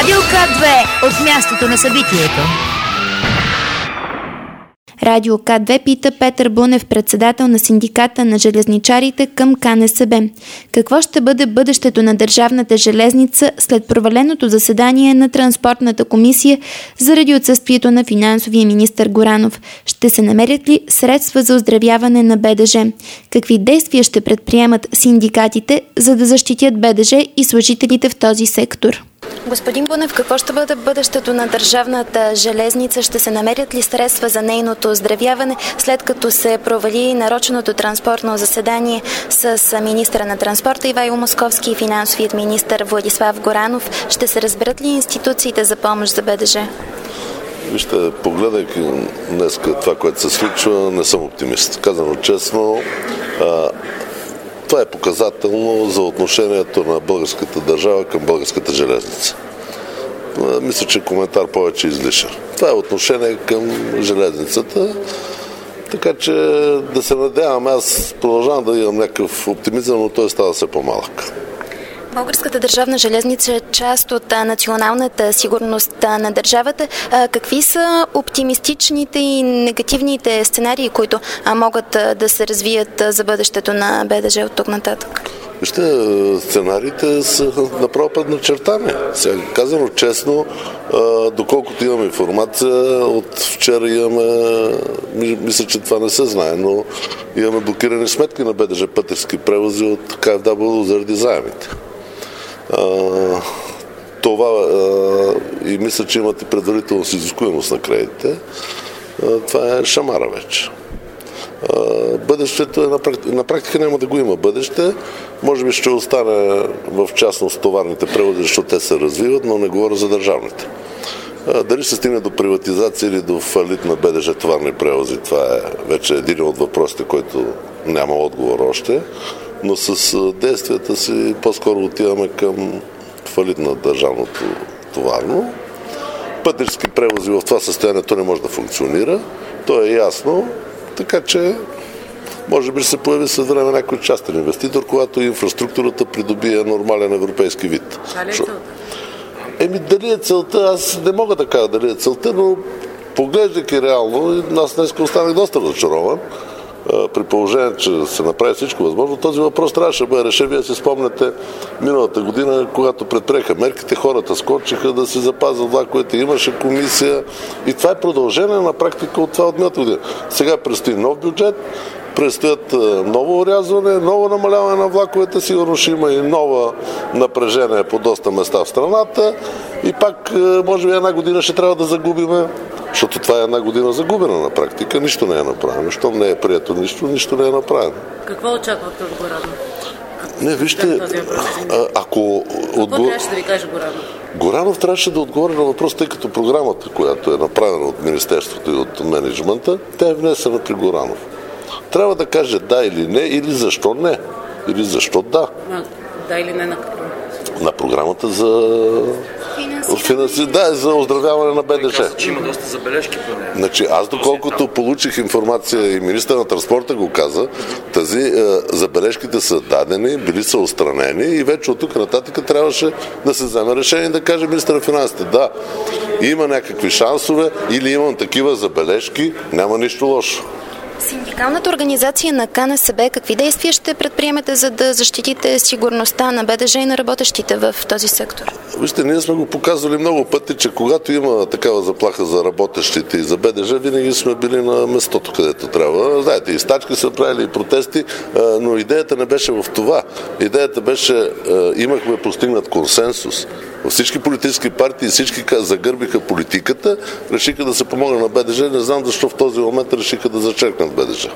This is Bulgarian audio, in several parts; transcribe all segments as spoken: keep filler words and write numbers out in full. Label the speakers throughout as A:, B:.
A: Радио К две от мястото на събитието.
B: Радио К две пита Петър Бунев, председател на синдиката на железничарите към К Н С Б. Какво ще бъде бъдещето на държавната железница след проваленото заседание на Транспортната комисия заради отсъствието на финансовия министър Горанов? Ще се намерят ли средства за оздравяване на Б Д Ж? Какви действия ще предприемат синдикатите, за да защитят Б Д Ж и служителите в този сектор?
C: Господин Бунев, какво ще бъде бъдещето на държавната железница? Ще се намерят ли средства за нейното оздравяване, след като се провали нароченото транспортно заседание с министъра на транспорта Ивайло Московски и финансовият министър Владислав Горанов? Ще се разберат ли институциите за помощ за Б Д Ж?
D: Вижте, погледайки днес това, което се случва, не съм оптимист. Казано честно, а, това е показателно за отношението на българската държава към българската железница. Мисля, че коментар повече излишен. Това е отношение към железницата, така че да се надявам, аз продължавам да имам някакъв оптимизъм, но той става все по-малък.
C: Българската държавна железница е част от националната сигурност на държавата. Какви са оптимистичните и негативните сценарии, които могат да се развият за бъдещето на Б Д Ж от тук нататък?
D: Вижте, сценариите са направо предначертани. Сега, казано честно, доколкото имам информация, от вчера имаме, мисля, че това не се знае, но имаме блокирани сметки на Б Д Ж пътевски превози от К Ф W заради заемите. Uh, това uh, и мисля, че имате предварително с изискуемост на кредитите. Uh, това е шамара вече. Uh, бъдещето е на, практика, на практика няма да го има бъдеще. Може би ще остане в частност товарните превози, защото те се развиват, но не говоря за държавните. Uh, дали ще стигне до приватизация или до фалит на Б Д Ж товарни превози, това е вече един от въпросите, който няма отговор още. Но с действията си по-скоро отиваме към фалит на държавното товарно. Пътнически превози в това състоянието не може да функционира. То е ясно, така че може би ще се появи след време някой частен инвеститор, когато инфраструктурата придобие нормален европейски вид.
E: Дали е целта?
D: Еми, дали е целта? Аз не мога да кажа дали е целта, но поглеждайки реално, аз днес останах доста разочарован. При положение, че се направи всичко възможно, този въпрос трябваше да бъде решен. Вие си спомняте миналата година, когато предприеха мерките, хората скочиха да си запазят влаковете, имаше комисия и това е продължение на практика от това от миналата година. Сега предстои нов бюджет, предстоят ново орязване, ново намаляване на влаковете, сигурно ще има и нова напрежение по доста места в страната и пак може би една година ще трябва да загубиме. Защото това е една година загубена на практика, нищо не е направено. Щом не е прието нищо, нищо не е направено.
E: Какво очаквате от Горанов?
D: Не, вижте, а, ако...
E: Какво
D: отго...
E: трябваше да ви каже Горанов?
D: Горанов трябваше да отговори на въпрос, тъй като програмата, която е направена от Министерството и от менеджмента, тя е внесена при Горанов. Трябва да каже да или не, или защо не. Или защо да.
E: А, да или не на какво?
D: На програмата за... Финанси... Да, за оздравяване на Б Д Ж.
F: Че има доста забележки по нея.
D: Значи, аз доколкото получих информация и министър на транспорта го каза, тази е, забележките са дадени, били са отстранени и вече от тук нататък трябваше да се вземе решение да каже министър на финансите. Да, има някакви шансове или имам такива забележки, няма нищо лошо.
C: Синдикалната организация на К Н С Б, какви действия ще предприемете, за да защитите сигурността на Б Д Ж и на работещите в този сектор?
D: Вижте, ние сме го показвали много пъти, че когато има такава заплаха за работещите и за Б Д Ж, винаги сме били на местото, където трябва. Знаете, и стачки са правили, и протести, но идеята не беше в това. Идеята беше, имахме постигнат консенсус. Всички политически партии, всички загърбиха политиката, решиха да се помогнат на Б Д Ж. Не знам защо в този момент решиха да зачеркнат Б Д Ж.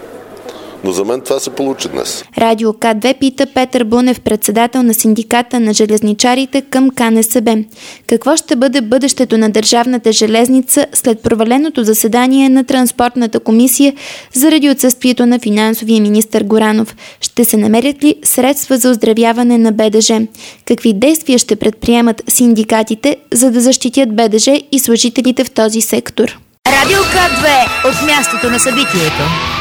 D: Но за мен това се получи днес.
B: Радио К две пита Петър Бунев, председател на синдиката на железничарите към К Н С Б. Какво ще бъде бъдещето на държавната железница след проваленото заседание на Транспортната комисия заради отсъствието на финансовия министър Горанов? Ще се намерят ли средства за оздравяване на Б Д Ж? Какви действия ще предприемат синдикатите, за да защитят Б Д Ж и служителите в този сектор?
A: Радио К две от мястото на събитието.